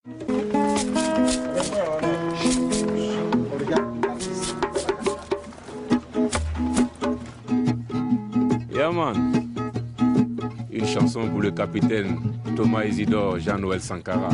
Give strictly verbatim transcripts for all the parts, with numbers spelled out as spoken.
Yeah man, une chanson pour le capitaine Thomas Isidore Jean-Noël Sankara.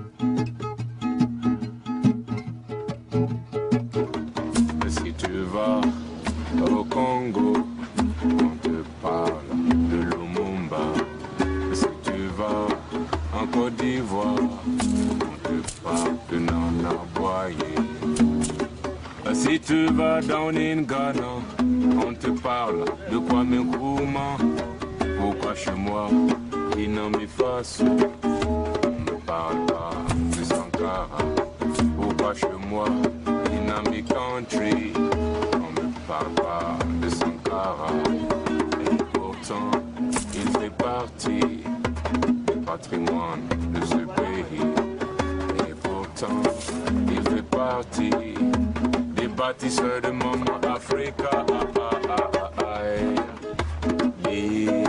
Si tu vas au Congo, on te parle de Lumumba. Si tu vas en Côte d'Ivoire, on te parle de Nana Boye. Si tu vas dans Ghana, on te parle de Kwame Nkrumah. Pourquoi chez moi, il n'en me fasse, on ne parle pas de Sankara. Pourquoi chez moi, il n'en me country, on ne parle pas de Sankara. Et pourtant, il fait partie du patrimoine de ce pays. Et pourtant, il fait partie des bâtisseurs de Maman Africa. Ah, ah, ah, ah, ah, yeah.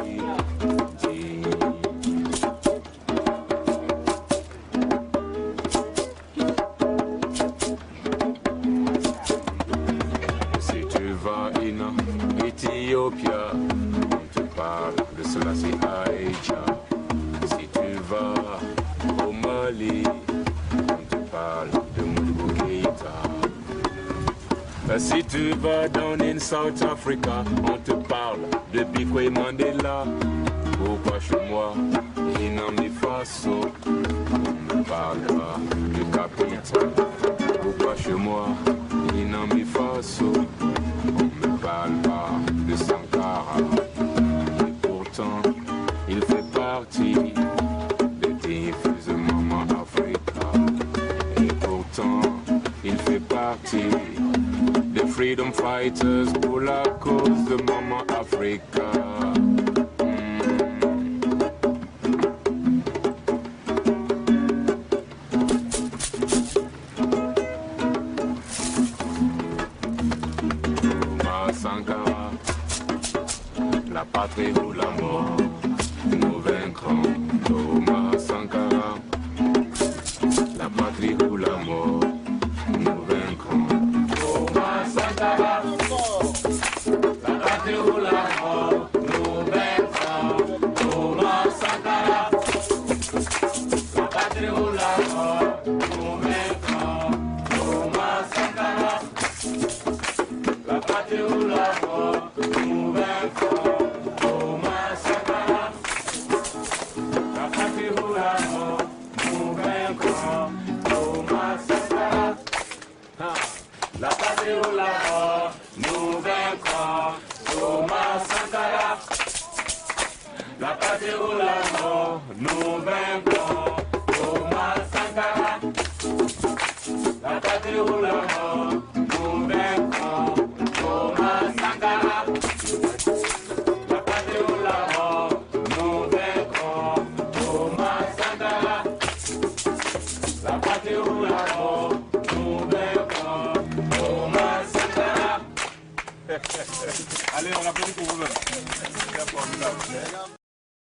Si tu vas en Éthiopie, on te parle de Selassie Aïcha. Si tu vas au Mali, on te parle de Modibo Keïta. Si tu vas dans in South Africa, on te parle de Bikwe Mandela. Pourquoi chez moi, il n'en me Faso, on ne parle pas du capital. Pourquoi chez moi, il n'en me Faso, on ne parle pas de Sankara. Et pourtant, il fait partie des diffuses Maman Africa. Et pourtant, il fait partie des freedom fighters pour la cause de Maman Africa. Thomas Sankara, la patrie ou la mort, nous vaincrons. Thomas Sankara, la patrie ou la mort, nous vaincrons. Thomas Sankara, la patrie ou la mort, nous vaincrons. Thomas Sankara, la patrie ou la mort, nous vaincrons. Thomas Sankara, la patrie ou la mort, nous vaincrons. Thomas Sankara, la patrie ou la mort, nous vaincrons. Thomas Sankara, la patrie ou la mort, nous vaincrons. Thomas Sankara, la patrie ou la mort, nous vaincrons. Thomas Sankara, la patrie ou la mort, nous vaincrons. Thomas Sankara, la patrie ou la mort, nous vaincrons. Thomas Sankara, la patrie ou la mort, nous vaincrons. Thomas Sankara. Allez, on applaudit pour vous-même.